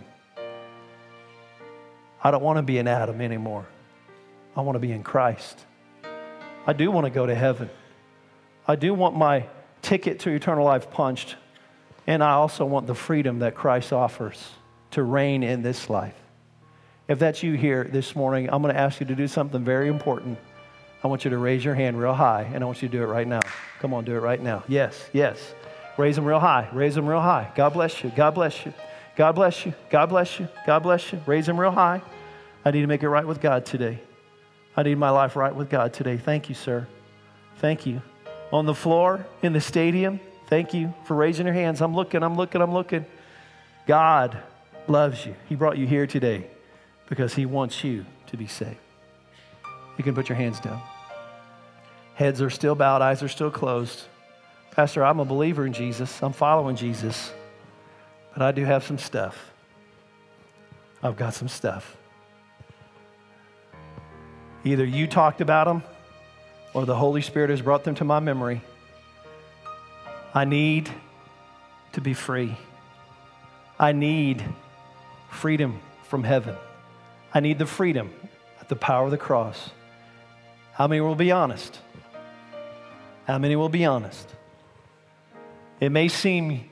I don't want to be in Adam anymore. I want to be in Christ. I do want to go to heaven. I do want my ticket to eternal life punched. And I also want the freedom that Christ offers to reign in this life. If that's you here this morning, I'm going to ask you to do something very important. I want you to raise your hand real high, and I want you to do it right now. Come on, do it right now. Yes, yes. Raise them real high. Raise them real high. God bless you. God bless you. God bless you. God bless you. God bless you. Raise them real high. I need to make it right with God today. I need my life right with God today. Thank you, sir. Thank you. On the floor, in the stadium, thank you for raising your hands. I'm looking. God loves you. He brought you here today because he wants you to be saved. You can put your hands down. Heads are still bowed, eyes are still closed. Pastor, I'm a believer in Jesus. I'm following Jesus. But I do have some stuff. I've got some stuff. Either you talked about them or the Holy Spirit has brought them to my memory. I need to be free. I need freedom from heaven. I need the freedom at the power of the cross. How many will be honest? How many will be honest? It may seem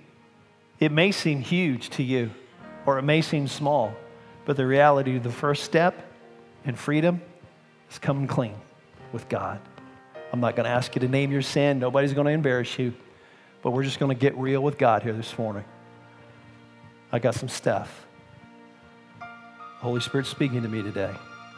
huge to you, or it may seem small, but the reality of the first step in freedom is coming clean with God. I'm not going to ask you to name your sin. Nobody's going to embarrass you, but we're just going to get real with God here this morning. I got some stuff. The Holy Spirit's speaking to me today,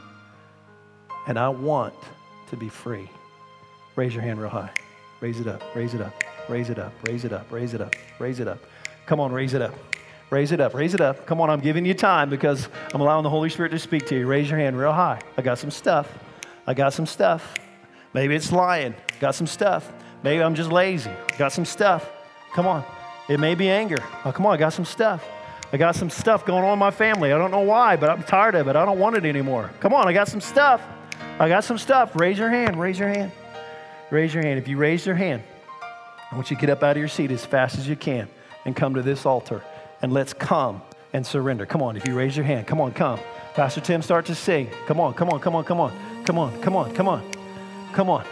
and I want to be free. Raise your hand real high. Raise it up, raise it up, raise it up, raise it up, raise it up, raise it up. Come on, raise it up. Raise it up, raise it up. Come on, I'm giving you time because I'm allowing the Holy Spirit to speak to you. Raise your hand real high. I got some stuff. I got some stuff. Maybe it's lying. Got some stuff. Maybe I'm just lazy. Got some stuff. Come on. It may be anger. Oh, come on, I got some stuff. I got some stuff going on in my family. I don't know why, but I'm tired of it. I don't want it anymore. Come on, I got some stuff. I got some stuff. Raise your hand, raise your hand. Raise your hand. If you raise your hand, I want you to get up out of your seat as fast as you can and come to this altar. And let's come and surrender. Come on, if you raise your hand, come on, come. Pastor Tim, start to sing. Come on, come on, come on, come on. Come on, come on, come on. Come on.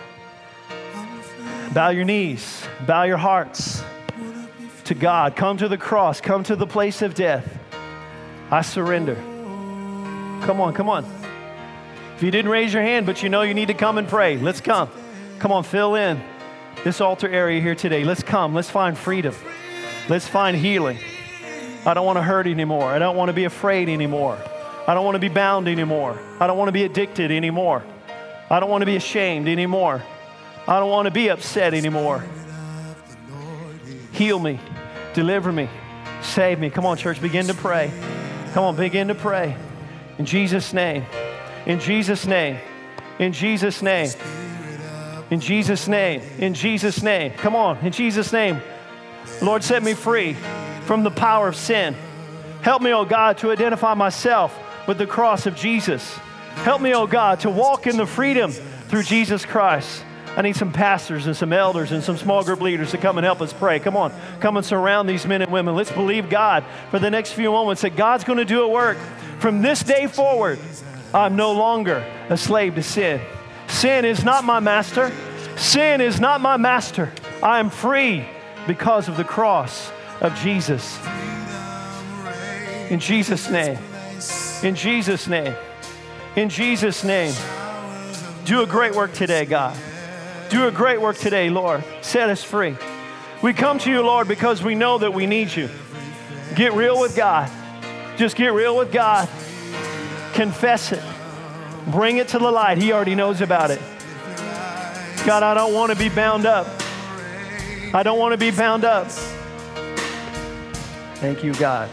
Bow your knees. Bow your hearts to God. Come to the cross. Come to the place of death. I surrender. Come on, come on. If you didn't raise your hand, but you know you need to come and pray, let's come. Come on, fill in this altar area here today. Let's come. Let's find freedom. Let's find healing. I don't want to hurt anymore. I don't want to be afraid anymore. I don't want to be bound anymore. I don't want to be addicted anymore. I don't want to be ashamed anymore. I don't want to be upset anymore. Heal me. Deliver me. Save me. Come on, church, begin to pray. Come on, begin to pray. In Jesus' name. In Jesus' name. In Jesus' name. In Jesus' name. In Jesus' name. Come on, in Jesus' name. Lord, set me free from the power of sin. Help me, oh God, to identify myself with the cross of Jesus. Help me, oh God, to walk in the freedom through Jesus Christ. I need some pastors and some elders and some small group leaders to come and help us pray. Come on, come and surround these men and women. Let's believe God for the next few moments that God's going to do a work. From this day forward, I'm no longer a slave to sin. Sin is not my master. Sin is not my master. I am free because of the cross of Jesus. In Jesus' name. In Jesus' name. In Jesus' name. Do a great work today, God. Do a great work today, Lord. Set us free. We come to you, Lord, because we know that we need you. Get real with God. Just get real with God. Confess it. Bring it to the light. He already knows about it. God, I don't want to be bound up. I don't want to be bound up. Thank you, God.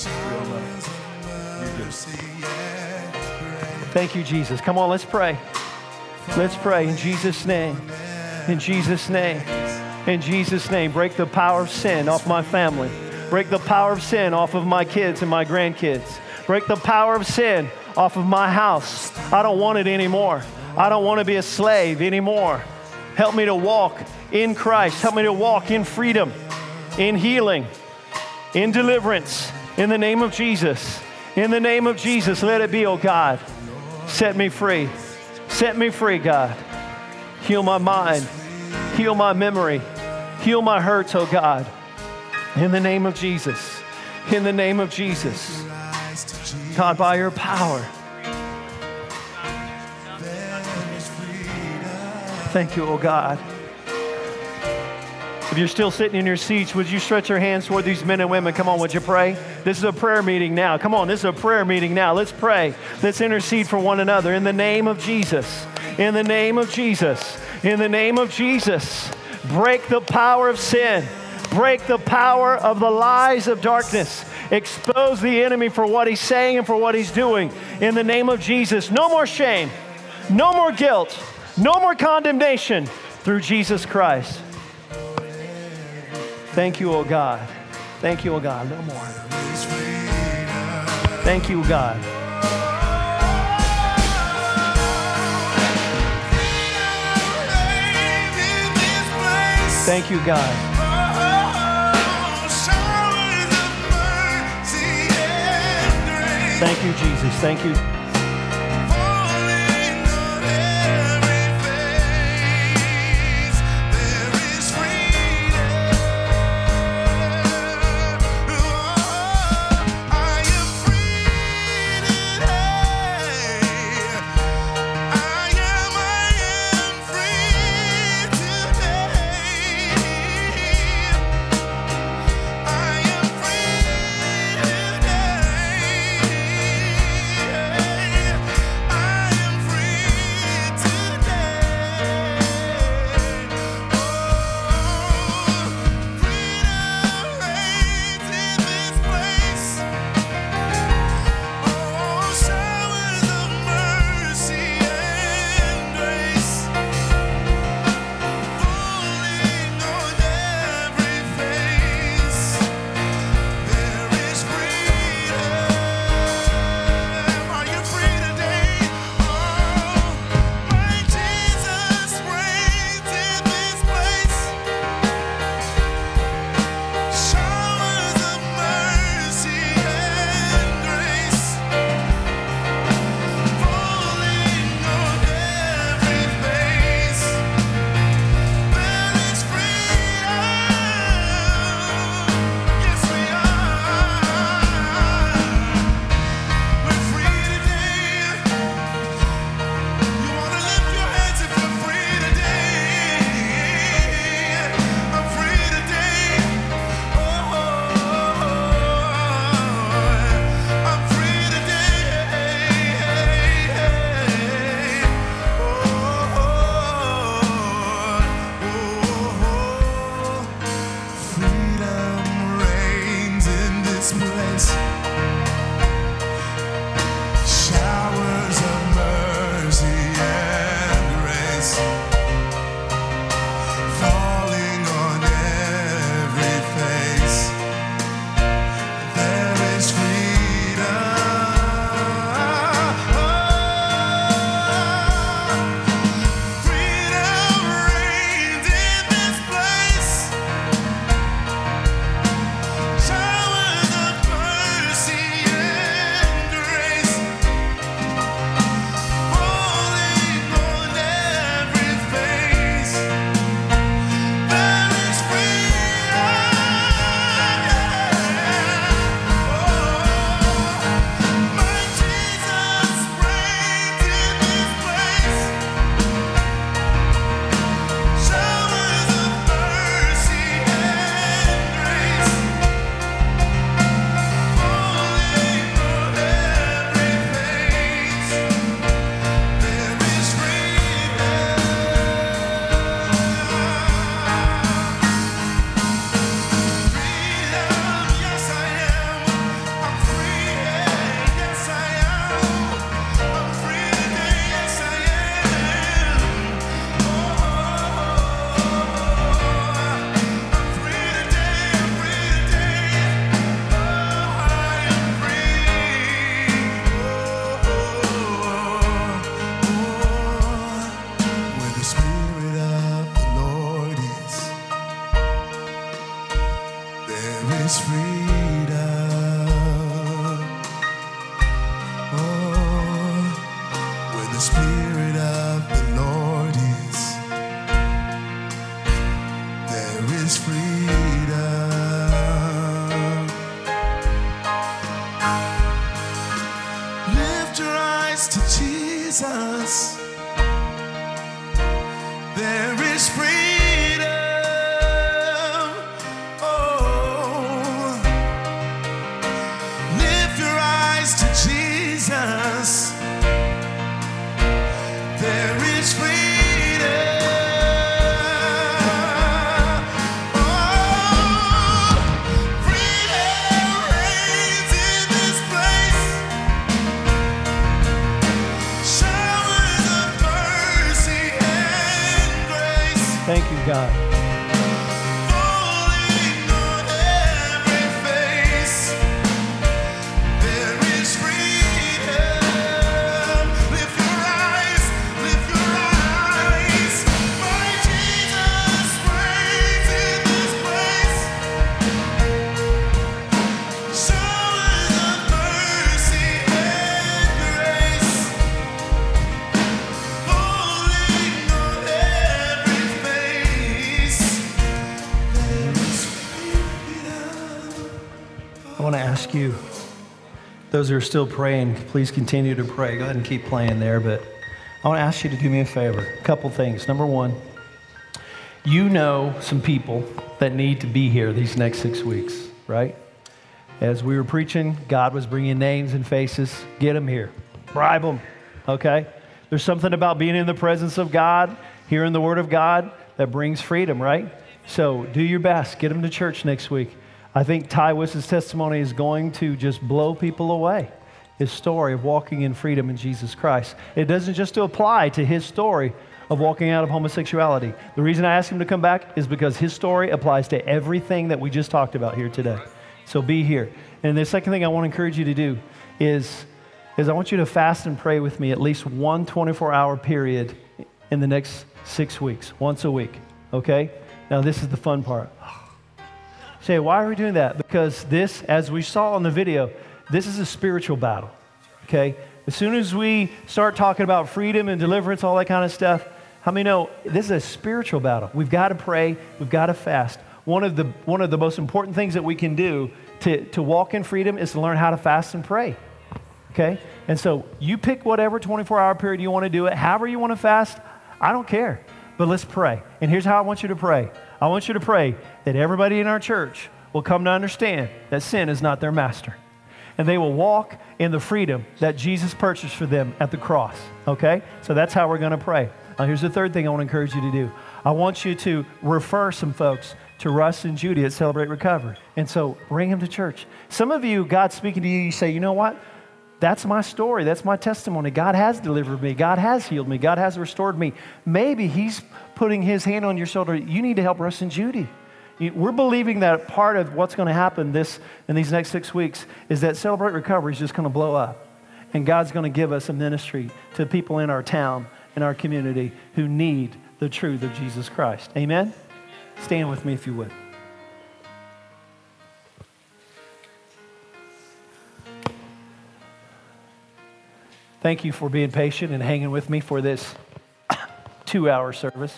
Thank you, Jesus. Come on, let's pray. Let's pray in Jesus' name. In Jesus' name. In Jesus' name. Break the power of sin off my family. Break the power of sin off of my kids and my grandkids. Break the power of sin off of my house. I don't want it anymore. I don't want to be a slave anymore. Help me to walk in Christ. Help me to walk in freedom, in healing, in deliverance. In the name of Jesus. In the name of Jesus, let it be, oh God. Set me free. Set me free, God. Heal my mind. Heal my memory. Heal my hurts, oh God. In the name of Jesus. In the name of Jesus. God, by your power. Thank you, oh God. If you're still sitting in your seats, would you stretch your hands toward these men and women? Come on, would you pray? This is a prayer meeting now. Come on, this is a prayer meeting now. Let's pray. Let's intercede for one another in the name of Jesus. In the name of Jesus. In the name of Jesus. Break the power of sin. Break the power of the lies of darkness. Expose the enemy for what he's saying and for what he's doing. In the name of Jesus, no more shame, no more guilt, no more condemnation through Jesus Christ. Thank you, oh God. Thank you, oh God. No more. Thank you, God. Thank you, God. Thank you, Jesus. Thank you. Jesus, there is freedom. Oh, lift your eyes to Jesus. I want to ask you, those who are still praying, please continue to pray. Go ahead and keep playing there, but I want to ask you to do me a favor. A couple things. Number one, you know some people that need to be here these next 6 weeks, right? As we were preaching, God was bringing names and faces. Get them here. Bribe them, okay? There's something about being in the presence of God, hearing the Word of God, that brings freedom, right? So do your best. Get them to church next week. I think Ty Wiss's testimony is going to just blow people away. His story of walking in freedom in Jesus Christ. It doesn't just apply to his story of walking out of homosexuality. The reason I asked him to come back is because his story applies to everything that we just talked about here today. So be here. And the second thing I want to encourage you to do is I want you to fast and pray with me at least one 24-hour period in the next 6 weeks, once a week, okay? Now this is the fun part. Say, why are we doing that? Because this, as we saw in the video, this is a spiritual battle, okay? As soon as we start talking about freedom and deliverance, all that kind of stuff, how many know this is a spiritual battle? We've got to pray. We've got to fast. One of the most important things that we can do to walk in freedom is to learn how to fast and pray, okay? And so you pick whatever 24-hour period you want to do it, however you want to fast, I don't care, but let's pray. And here's how I want you to pray. I want you to pray that everybody in our church will come to understand that sin is not their master. And they will walk in the freedom that Jesus purchased for them at the cross, okay? So that's how we're going to pray. Now, here's the third thing I want to encourage you to do. I want you to refer some folks to Russ and Judy at Celebrate Recovery. And so bring them to church. Some of you, God's speaking to you, you say, you know what? That's my story. That's my testimony. God has delivered me. God has healed me. God has restored me. Maybe he's putting his hand on your shoulder. You need to help Russ and Judy. We're believing that part of what's going to happen in these next 6 weeks is that Celebrate Recovery is just going to blow up. And God's going to give us a ministry to people in our town, in our community who need the truth of Jesus Christ. Amen? Stand with me if you would. Thank you for being patient and hanging with me for this 2-hour service.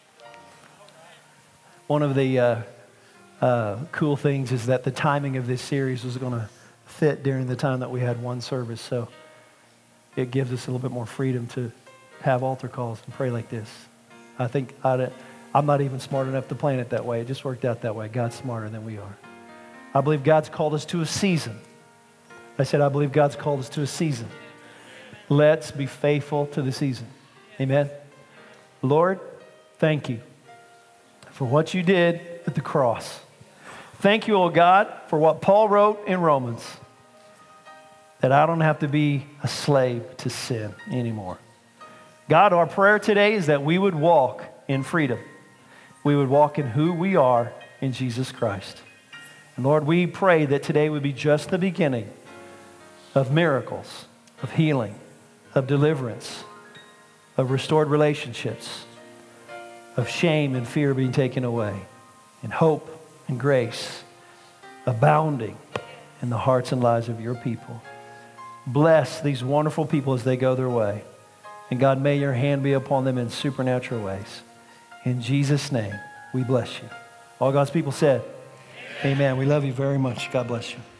One of the cool things is that the timing of this series was going to fit during the time that we had one service. So it gives us a little bit more freedom to have altar calls and pray like this. I think I'm not even smart enough to plan it that way. It just worked out that way. God's smarter than we are. I believe God's called us to a season. I said, I believe God's called us to a season. Let's be faithful to the season. Amen. Lord, thank you for what you did at the cross. Thank you, oh God, for what Paul wrote in Romans, that I don't have to be a slave to sin anymore. God, our prayer today is that we would walk in freedom. We would walk in who we are in Jesus Christ. And Lord, we pray that today would be just the beginning of miracles, of healing, of deliverance, of restored relationships, of shame and fear being taken away, and hope and grace abounding in the hearts and lives of your people. Bless these wonderful people as they go their way. And God, may your hand be upon them in supernatural ways. In Jesus' name, we bless you. All God's people said, amen. We love you very much. God bless you.